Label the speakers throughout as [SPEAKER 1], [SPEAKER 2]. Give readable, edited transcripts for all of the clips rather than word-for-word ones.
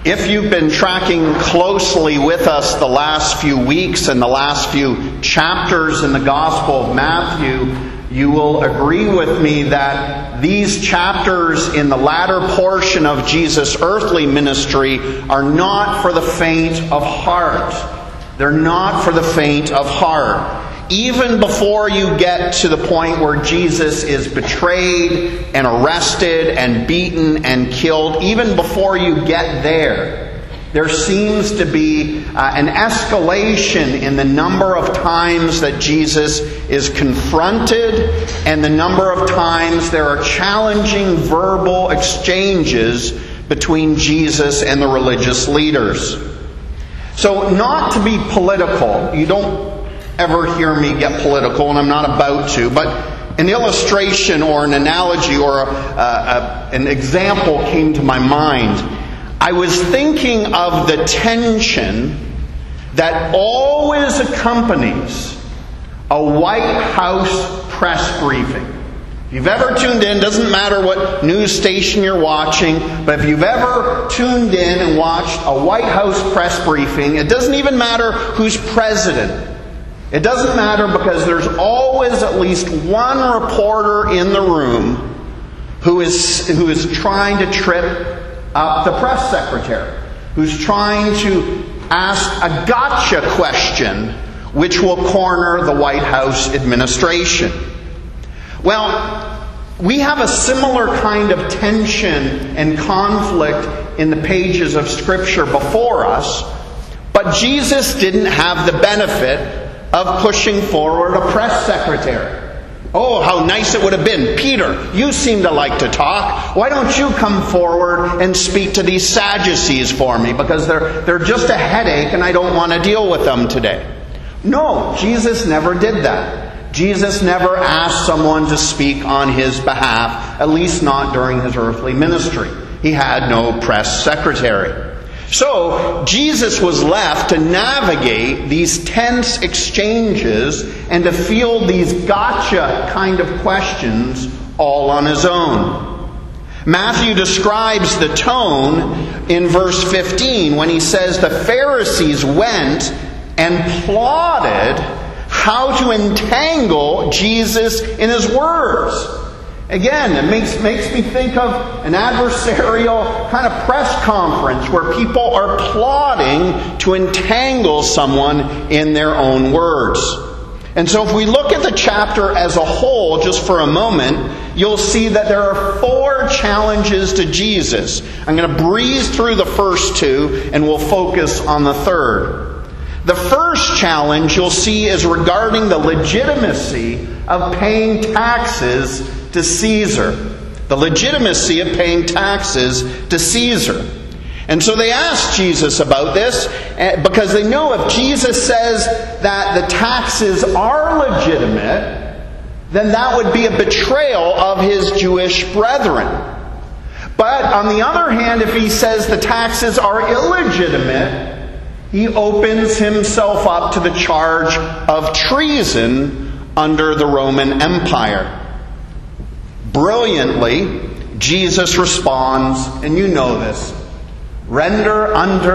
[SPEAKER 1] If you've been tracking closely with us the last few weeks and the last few chapters in the Gospel of Matthew, you will agree with me that these chapters in the latter portion of Jesus' earthly ministry are not for the faint of heart. They're not for the faint of heart. Even before you get to the point where Jesus is betrayed and arrested and beaten and killed, even before you get there seems to be an escalation in the number of times that Jesus is confronted and the number of times there are challenging verbal exchanges between Jesus and the religious leaders. So, not to be political, you don't ever hear me get political, and I'm not about to, but an illustration or an analogy or an example came to my mind. I was thinking of the tension that always accompanies a White House press briefing. If you've ever tuned in, doesn't matter what news station you're watching, but if you've ever tuned in and watched a White House press briefing, it doesn't even matter who's president. It doesn't matter, because there's always at least one reporter in the room who is trying to trip up the press secretary, who's trying to ask a gotcha question which will corner the White House administration. Well, we have a similar kind of tension and conflict in the pages of Scripture before us, but Jesus didn't have the benefit of pushing forward a press secretary. Oh, how nice it would have been. Peter, you seem to like to talk. Why don't you come forward and speak to these Sadducees for me? Because they're just a headache and I don't want to deal with them today. No, Jesus never did that. Jesus never asked someone to speak on his behalf, at least not during his earthly ministry. He had no press secretary. So, Jesus was left to navigate these tense exchanges and to field these gotcha kind of questions all on his own. Matthew describes the tone in verse 15 when he says the Pharisees went and plotted how to entangle Jesus in his words. Again, it makes me think of an adversarial kind of press conference where people are plotting to entangle someone in their own words. And so if we look at the chapter as a whole, just for a moment, you'll see that there are 4 challenges to Jesus. I'm going to breeze through the first 2 and we'll focus on the third. The first challenge you'll see is regarding the legitimacy of paying taxes to Caesar. The legitimacy of paying taxes to Caesar. And so they asked Jesus about this because they know if Jesus says that the taxes are legitimate, then that would be a betrayal of his Jewish brethren. But on the other hand, if he says the taxes are illegitimate, he opens himself up to the charge of treason under the Roman Empire. Brilliantly, Jesus responds, and you know this, render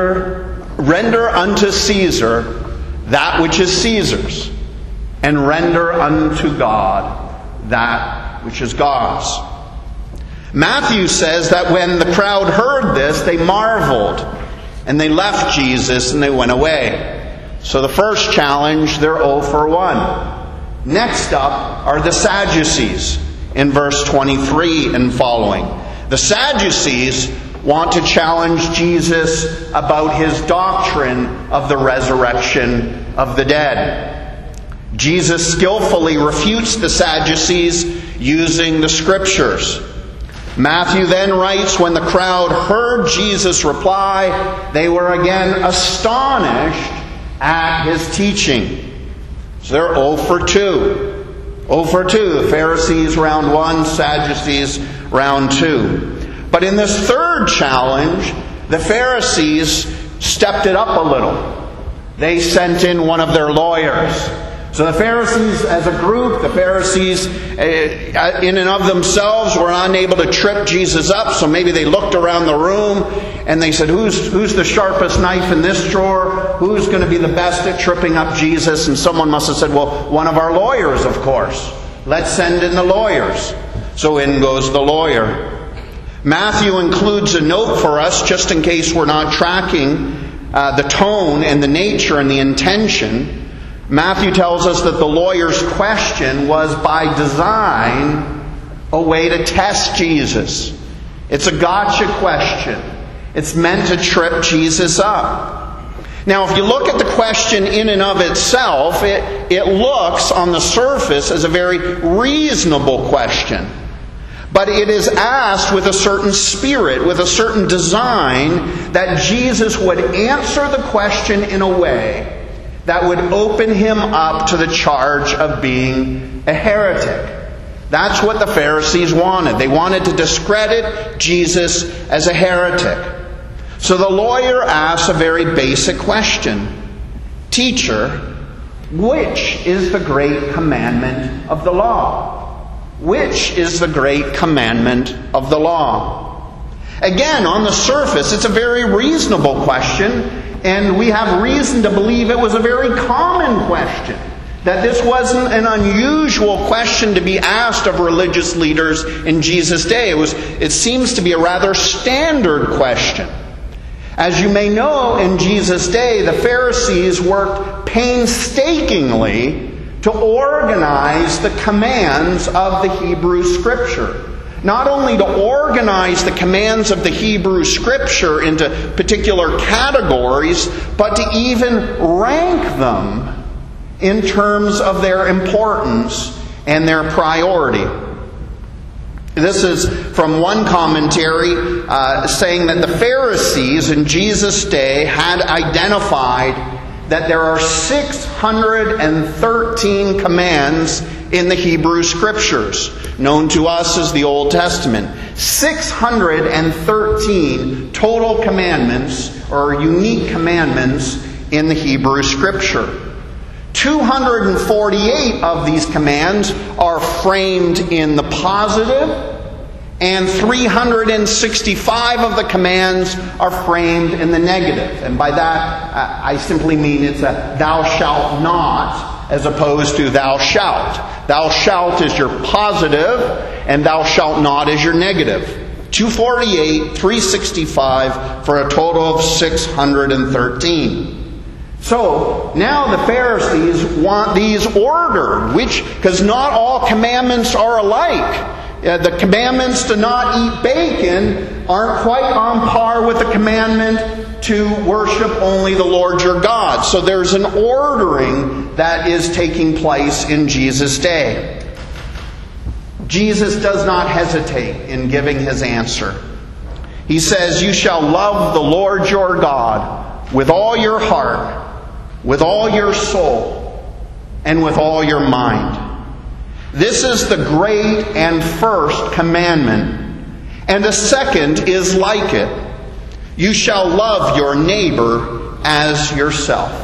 [SPEAKER 1] unto Caesar that which is Caesar's, and render unto God that which is God's. Matthew says that when the crowd heard this, they marveled, and they left Jesus and they went away. So the first challenge, they're 0 for 1. Next up are the Sadducees in verse 23 and following. The Sadducees want to challenge Jesus about his doctrine of the resurrection of the dead. Jesus skillfully refutes the Sadducees using the Scriptures. Matthew then writes, when the crowd heard Jesus reply, they were again astonished at his teaching. So they're 0 for 2. 0 for 2. The Pharisees round 1, Sadducees round 2. But in this third challenge, the Pharisees stepped it up a little. They sent in one of their lawyers So the Pharisees as a group, the Pharisees in and of themselves were unable to trip Jesus up. So maybe they looked around the room and they said, who's the sharpest knife in this drawer? Who's going to be the best at tripping up Jesus? And someone must have said, well, one of our lawyers, of course. Let's send in the lawyers. So in goes the lawyer. Matthew includes a note for us, just in case we're not tracking the tone and the nature and the intention. Matthew tells us that the lawyer's question was by design a way to test Jesus. It's a gotcha question. It's meant to trip Jesus up. Now, if you look at the question in and of itself, it looks on the surface as a very reasonable question. But it is asked with a certain spirit, with a certain design, that Jesus would answer the question in a way that would open him up to the charge of being a heretic. That's what the Pharisees wanted. They wanted to discredit Jesus as a heretic. So the lawyer asks a very basic question. Teacher, which is the great commandment of the law? Which is the great commandment of the law? Again, on the surface, it's a very reasonable question. And we have reason to believe it was a very common question. That this wasn't an unusual question to be asked of religious leaders in Jesus' day. It seems to be a rather standard question. As you may know, in Jesus' day, the Pharisees worked painstakingly to organize the commands of the Hebrew Scripture. Not only to organize the commands of the Hebrew Scripture into particular categories, but to even rank them in terms of their importance and their priority. This is from one commentary saying that the Pharisees in Jesus' day had identified that there are 613 commands in the Hebrew Scriptures, known to us as the Old Testament. 613 total commandments, or unique commandments, in the Hebrew Scripture. 248 of these commands are framed in the positive, and 365 of the commands are framed in the negative. And by that, I simply mean it's a thou shalt not, as opposed to thou shalt. Thou shalt is your positive, and thou shalt not is your negative. 248, 365, for a total of 613. So, now the Pharisees want these ordered, because not all commandments are alike. The commandments to not eat bacon aren't quite on par with the commandment to worship only the Lord your God. So there's an ordering that is taking place in Jesus' day. Jesus does not hesitate in giving his answer. He says, "You shall love the Lord your God with all your heart, with all your soul, and with all your mind. This is the great and first commandment, and the second is like it. You shall love your neighbor as yourself."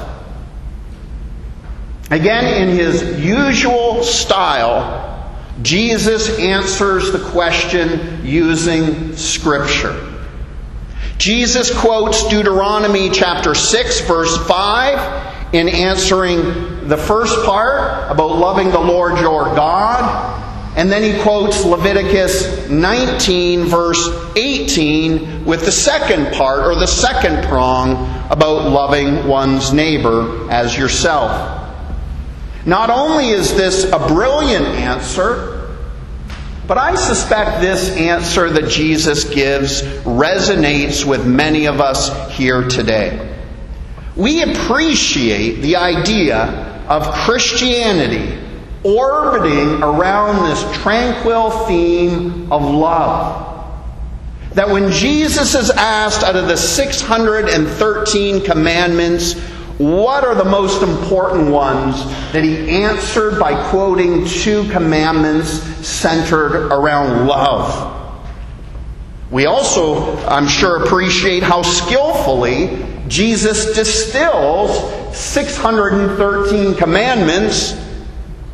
[SPEAKER 1] Again, in his usual style, Jesus answers the question using Scripture. Jesus quotes Deuteronomy chapter 6, verse 5, in answering the first part about loving the Lord your God. And then he quotes Leviticus 19, verse 18, with the second part, or the second prong, about loving one's neighbor as yourself. Not only is this a brilliant answer, but I suspect this answer that Jesus gives resonates with many of us here today. We appreciate the idea of Christianity orbiting around this tranquil theme of love. That when Jesus is asked out of the 613 commandments, what are the most important ones, that he answered by quoting two commandments centered around love. We also, I'm sure, appreciate how skillfully Jesus distills 613 commandments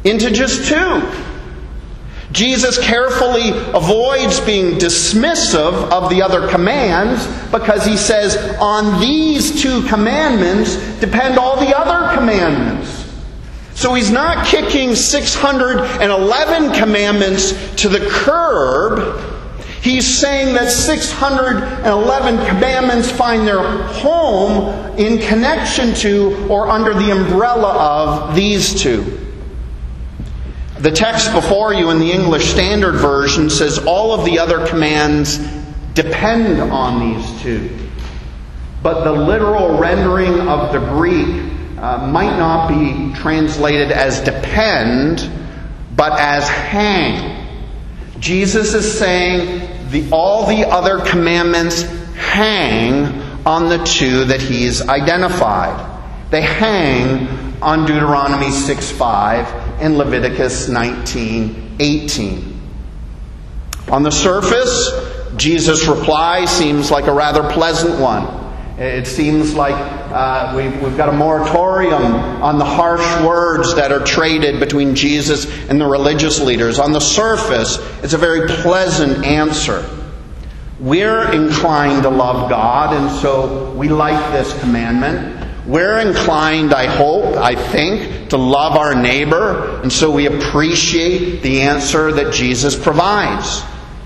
[SPEAKER 1] into just 2. Jesus carefully avoids being dismissive of the other commands because he says, on these 2 commandments depend all the other commandments. So he's not kicking 611 commandments to the curb. He's saying that 611 commandments find their home in connection to or under the umbrella of these 2. The text before you in the English Standard Version says all of the other commands depend on these 2. But the literal rendering of the Greek might not be translated as depend, but as hang. Jesus is saying all the other commandments hang on the 2 that he's identified. They hang on Deuteronomy 6:5 and Leviticus 19:18. On the surface, Jesus' reply seems like a rather pleasant one. It seems like we've got a moratorium on the harsh words that are traded between Jesus and the religious leaders. On the surface, it's a very pleasant answer. We're inclined to love God, and so we like this commandment. We're inclined, I think, to love our neighbor, and so we appreciate the answer that Jesus provides.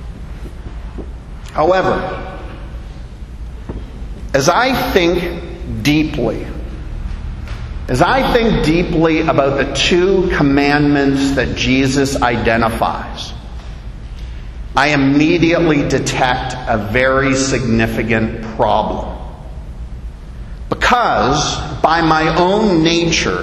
[SPEAKER 1] However, as I think deeply about the 2 commandments that Jesus identifies, I immediately detect a very significant problem. Because, by my own nature,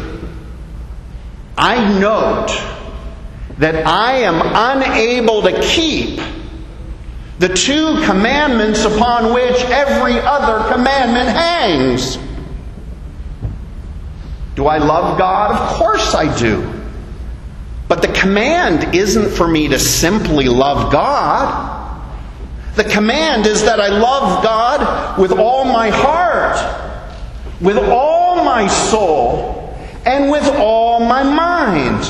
[SPEAKER 1] I note that I am unable to keep the 2 commandments upon which every other commandment hangs. Do I love God? Of course I do. But the command isn't for me to simply love God. The command is that I love God with all my heart, with all my soul, and with all my mind.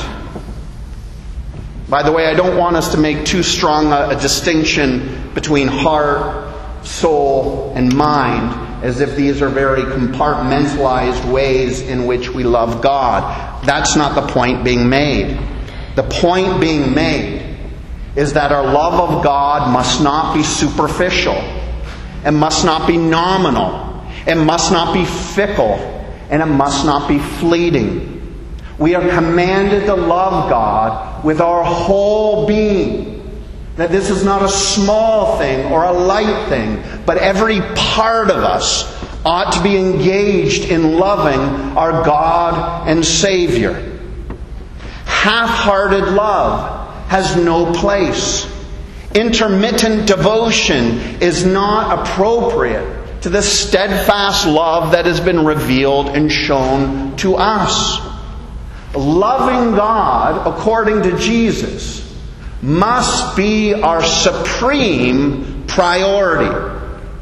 [SPEAKER 1] By the way, I don't want us to make too strong a distinction between heart, soul, and mind, as if these are very compartmentalized ways in which we love God. That's not the point being made. The point being made is that our love of God must not be superficial, it must not be nominal, it must not be fickle, and it must not be fleeting. We are commanded to love God with our whole being. That this is not a small thing or a light thing, but every part of us ought to be engaged in loving our God and Savior. Half-hearted love has no place. Intermittent devotion is not appropriate to the steadfast love that has been revealed and shown to us. Loving God, according to Jesus, must be our supreme priority.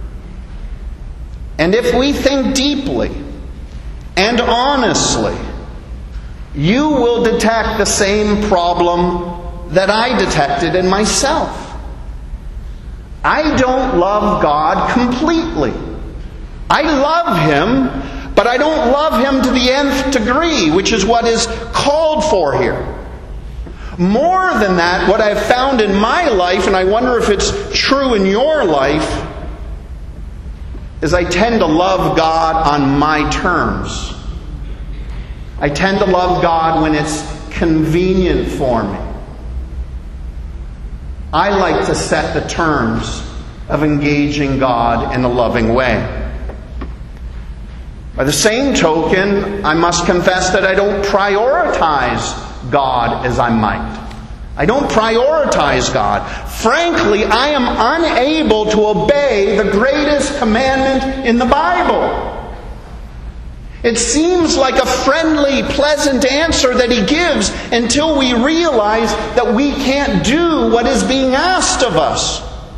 [SPEAKER 1] And if we think deeply and honestly, you will detect the same problem that I detected in myself. I don't love God completely. I love Him, but I don't love Him to the nth degree, which is what is called for here. More than that, what I've found in my life, and I wonder if it's true in your life, is I tend to love God on my terms. I tend to love God when it's convenient for me. I like to set the terms of engaging God in a loving way. By the same token, I must confess that I don't prioritize God as I might. I don't prioritize God. Frankly, I am unable to obey the greatest commandment in the Bible. It seems like a friendly, pleasant answer that He gives until we realize that we can't do what is being asked of us.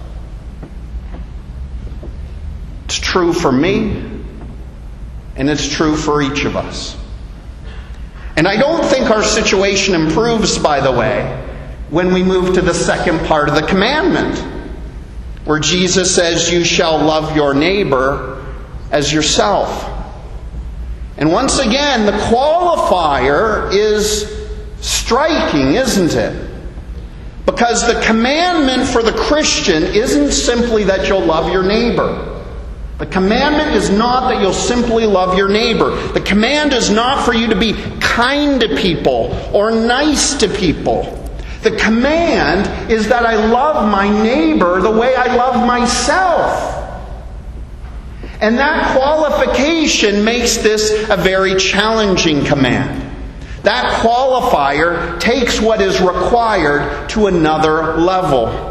[SPEAKER 1] It's true for me, and it's true for each of us. And I don't think our situation improves, by the way, when we move to the second part of the commandment, where Jesus says, you shall love your neighbor as yourself. And once again, the qualifier is striking, isn't it? Because the commandment for the Christian isn't simply that you'll love your neighbor. The commandment is not that you'll simply love your neighbor. The command is not for you to be kind to people or nice to people. The command is that I love my neighbor the way I love myself. And that qualification makes this a very challenging command. That qualifier takes what is required to another level.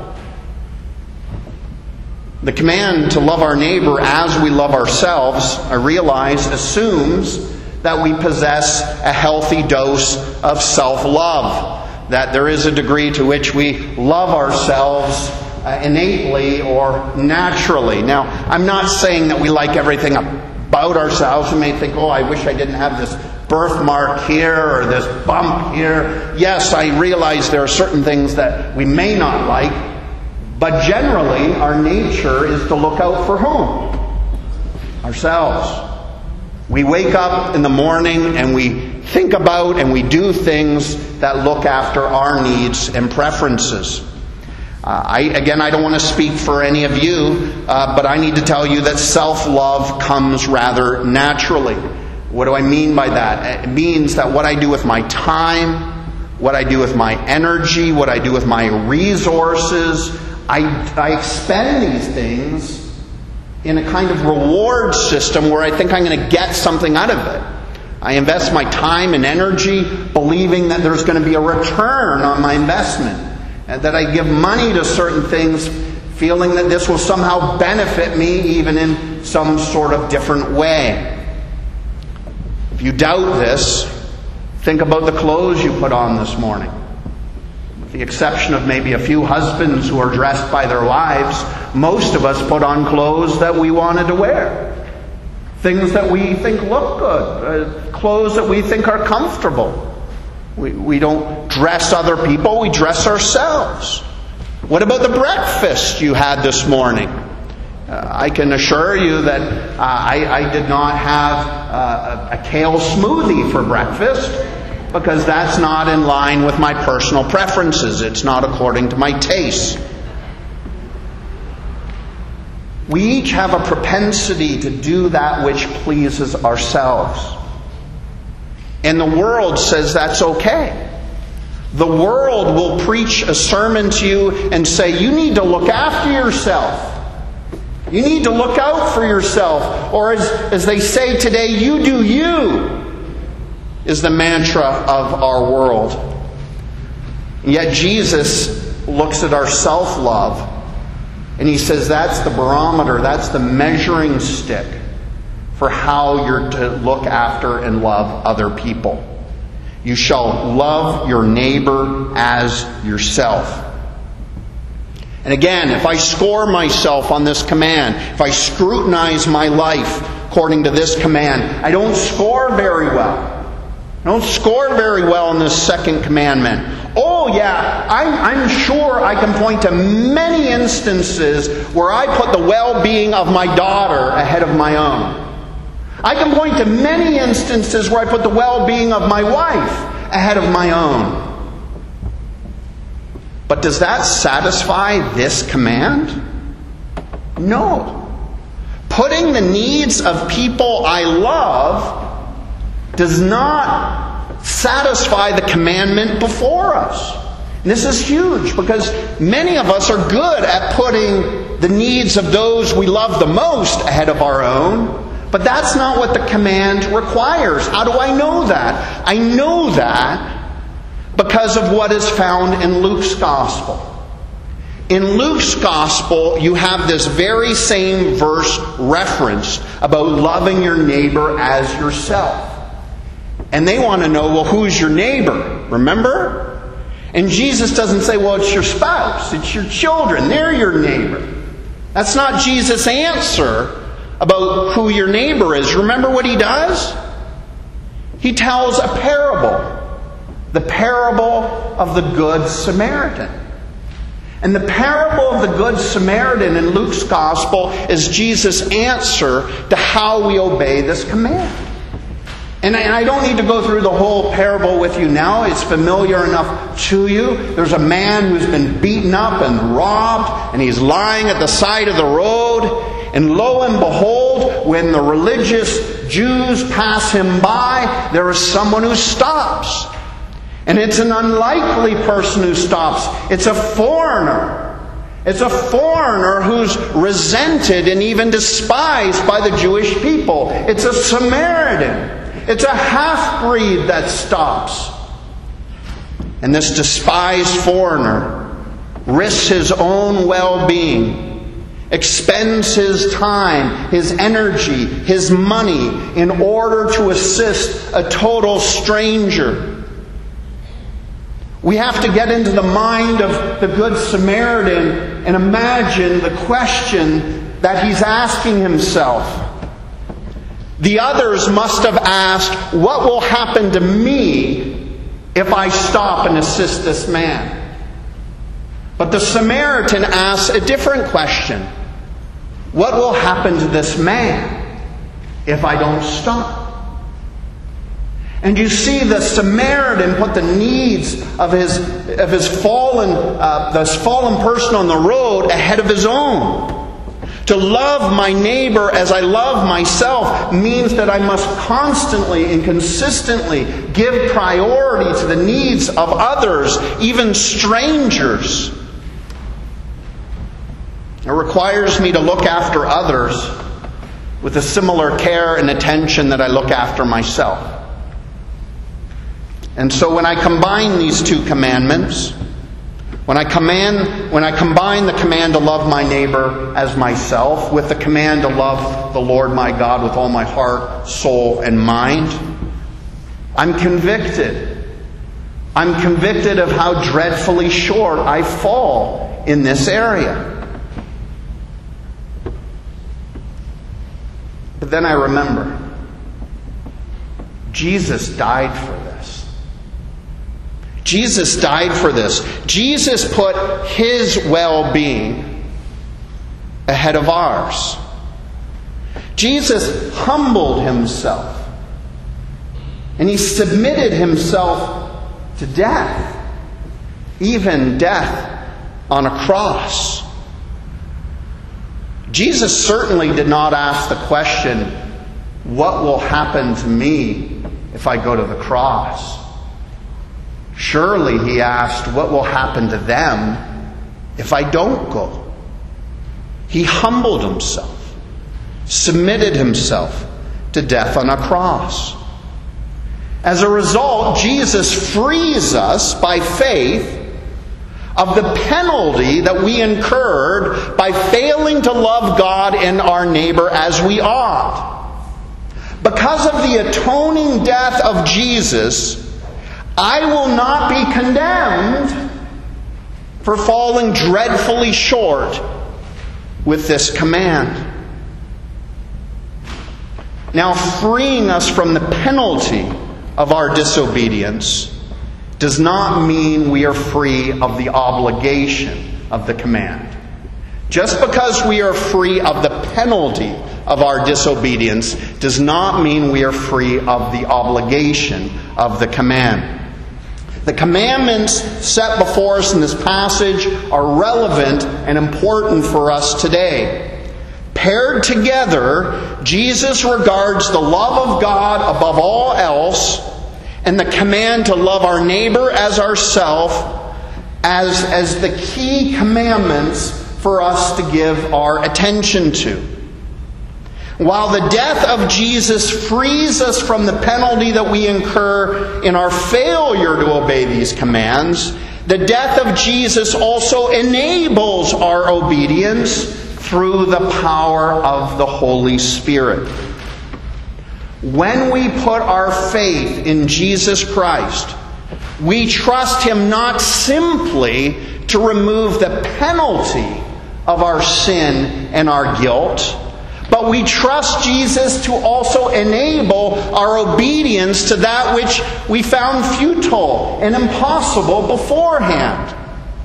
[SPEAKER 1] The command to love our neighbor as we love ourselves, I realize, assumes that we possess a healthy dose of self-love. That there is a degree to which we love ourselves innately or naturally. Now, I'm not saying that we like everything about ourselves. You may think, I wish I didn't have this birthmark here or this bump here. Yes, I realize there are certain things that we may not like. But generally, our nature is to look out for whom? Ourselves. We wake up in the morning and we think about and we do things that look after our needs and preferences. I don't want to speak for any of you, but I need to tell you that self-love comes rather naturally. What do I mean by that? It means that what I do with my time, what I do with my energy, what I do with my resources, I expend these things in a kind of reward system where I think I'm going to get something out of it. I invest my time and energy believing that there's going to be a return on my investment, and that I give money to certain things feeling that this will somehow benefit me even in some sort of different way. If you doubt this, think about the clothes you put on this morning. With the exception of maybe a few husbands who are dressed by their wives, most of us put on clothes that we wanted to wear. Things that we think look good. Clothes that we think are comfortable. We don't dress other people, we dress ourselves. What about the breakfast you had this morning? I can assure you that I did not have a kale smoothie for breakfast, because that's not in line with my personal preferences. It's not according to my tastes. We each have a propensity to do that which pleases ourselves. And the world says that's okay. The world will preach a sermon to you and say, you need to look after yourself. You need to look out for yourself. Or as they say today, you do you, is the mantra of our world. And yet Jesus looks at our self-love and he says that's the barometer, that's the measuring stick for how you're to look after and love other people. You shall love your neighbor as yourself. And again, if I score myself on this command, if I scrutinize my life according to this command, I don't score very well. I don't score very well in this second commandment. Oh yeah, I'm sure I can point to many instances where I put the well-being of my daughter ahead of my own. I can point to many instances where I put the well-being of my wife ahead of my own. But does that satisfy this command? No. Putting the needs of people I love does not satisfy the commandment before us. And this is huge, because many of us are good at putting the needs of those we love the most ahead of our own. But that's not what the command requires. How do I know that? I know that because of what is found in Luke's Gospel. In Luke's Gospel, you have this very same verse referenced about loving your neighbor as yourself. And they want to know, well, who's your neighbor? Remember? And Jesus doesn't say, well, it's your spouse, it's your children, they're your neighbor. That's not Jesus' answer about who your neighbor is. Remember what he does? He tells a parable. The parable of the Good Samaritan. And the parable of the Good Samaritan in Luke's Gospel is Jesus' answer to how we obey this command. And I don't need to go through the whole parable with you now. It's familiar enough to you. There's a man who's been beaten up and robbed, and he's lying at the side of the road. And lo and behold, when the religious Jews pass him by, there is someone who stops. And it's an unlikely person who stops. It's a foreigner. It's a foreigner who's resented and even despised by the Jewish people. It's a Samaritan. It's a half-breed that stops. And this despised foreigner risks his own well-being, expends his time, his energy, his money in order to assist a total stranger. We have to get into the mind of the Good Samaritan and imagine the question that he's asking himself. The others must have asked, what will happen to me if I stop and assist this man? But the Samaritan asks a different question. What will happen to this man if I don't stop? And you see, the Samaritan put the needs of his fallen person on the road ahead of his own. To love my neighbor as I love myself means that I must constantly and consistently give priority to the needs of others, even strangers. It requires me to look after others with a similar care and attention that I look after myself. And so when I combine these two commandments, when I combine the command to love my neighbor as myself with the command to love the Lord my God with all my heart, soul, and mind, I'm convicted. I'm convicted of how dreadfully short I fall in this area. But then I remember, Jesus died for this. Jesus died for this. Jesus put His well-being ahead of ours. Jesus humbled Himself. And He submitted Himself to death. Even death on a cross. Jesus certainly did not ask the question, what will happen to me if I go to the cross? Surely, He asked, what will happen to them if I don't go? He humbled Himself, submitted Himself to death on a cross. As a result, Jesus frees us by faith of the penalty that we incurred by failing to love God and our neighbor as we ought. Because of the atoning death of Jesus, I will not be condemned for falling dreadfully short with this command. Now, freeing us from the penalty of our disobedience does not mean we are free of the obligation of the command. Just because we are free of the penalty of our disobedience does not mean we are free of the obligation of the command. The commandments set before us in this passage are relevant and important for us today. Paired together, Jesus regards the love of God above all else and the command to love our neighbor as ourselves as the key commandments for us to give our attention to. While the death of Jesus frees us from the penalty that we incur in our failure to obey these commands, the death of Jesus also enables our obedience through the power of the Holy Spirit. When we put our faith in Jesus Christ, we trust Him not simply to remove the penalty of our sin and our guilt, But we trust Jesus to also enable our obedience to that which we found futile and impossible beforehand.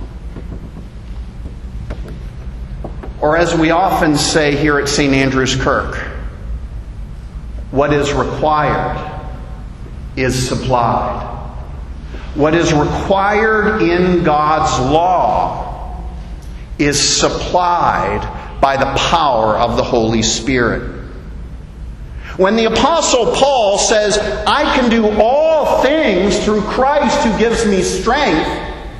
[SPEAKER 1] Or as we often say here at St. Andrew's Kirk, what is required is supplied. What is required in God's law is supplied by the power of the Holy Spirit. When the Apostle Paul says, I can do all things through Christ who gives me strength,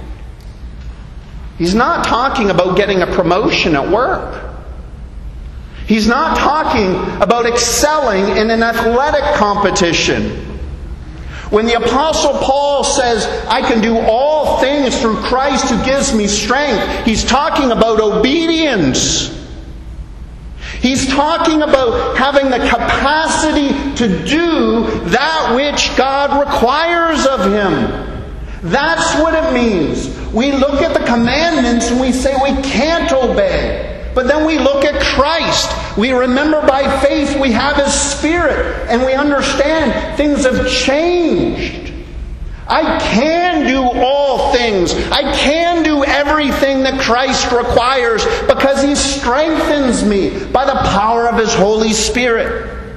[SPEAKER 1] he's not talking about getting a promotion at work. He's not talking about excelling in an athletic competition. When the Apostle Paul says, I can do all things through Christ who gives me strength, he's talking about obedience. He's talking about having the capacity to do that which God requires of him. That's what it means. We look at the commandments and we say we can't obey. But then we look at Christ. We remember by faith we have His Spirit. And we understand things have changed. I can do all things. I can do everything that Christ requires because He strengthens me by the power of His Holy Spirit.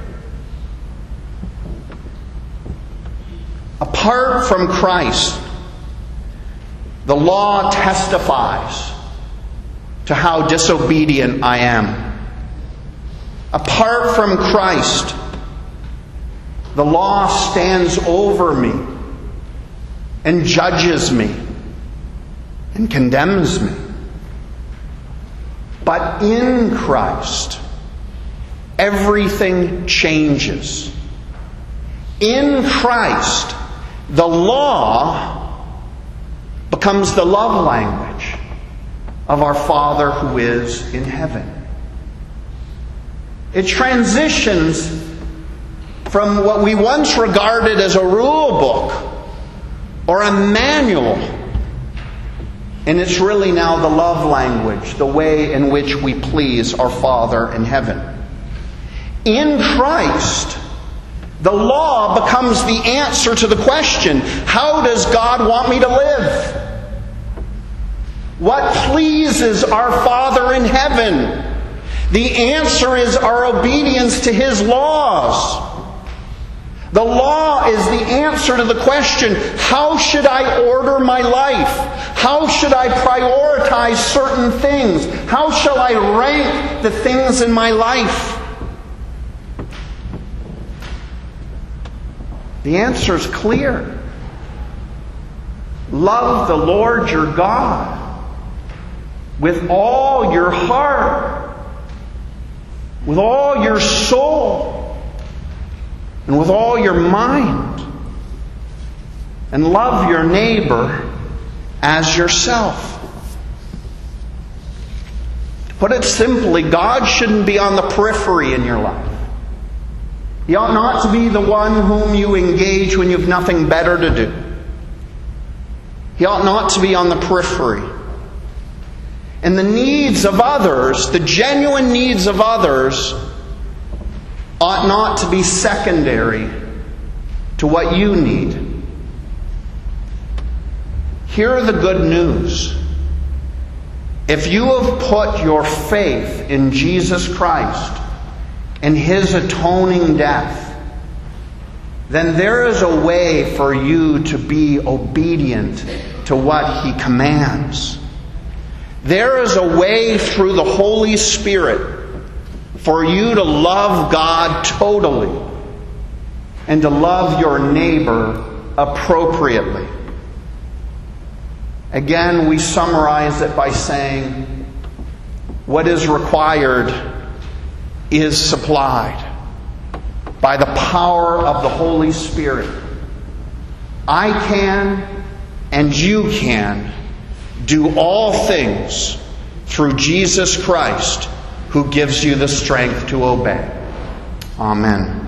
[SPEAKER 1] Apart from Christ, the law testifies to how disobedient I am. Apart from Christ, the law stands over me and judges me and condemns me. But in Christ, everything changes. In Christ, the law becomes the love language of our Father who is in heaven. It transitions from what we once regarded as a rule book or a manual, and it's really now the love language, the way in which we please our Father in heaven. In Christ, the law becomes the answer to the question, how does God want me to live? What pleases our Father in heaven? The answer is our obedience to His laws. The law is the answer to the question, how should I order my life? How should I prioritize certain things? How shall I rank the things in my life? The answer is clear. Love the Lord your God with all your heart, with all your soul, and with all your mind. And love your neighbor as yourself. To put it simply, God shouldn't be on the periphery in your life. He ought not to be the one whom you engage when you have nothing better to do. He ought not to be on the periphery. And the needs of others, the genuine needs of others, ought not to be secondary to what you need. Hear the good news. If you have put your faith in Jesus Christ and His atoning death, then there is a way for you to be obedient to what He commands. There is a way through the Holy Spirit for you to love God totally and to love your neighbor appropriately. Again, we summarize it by saying, what is required is supplied by the power of the Holy Spirit. I can and you can do all things through Jesus Christ, who gives you the strength to obey. Amen.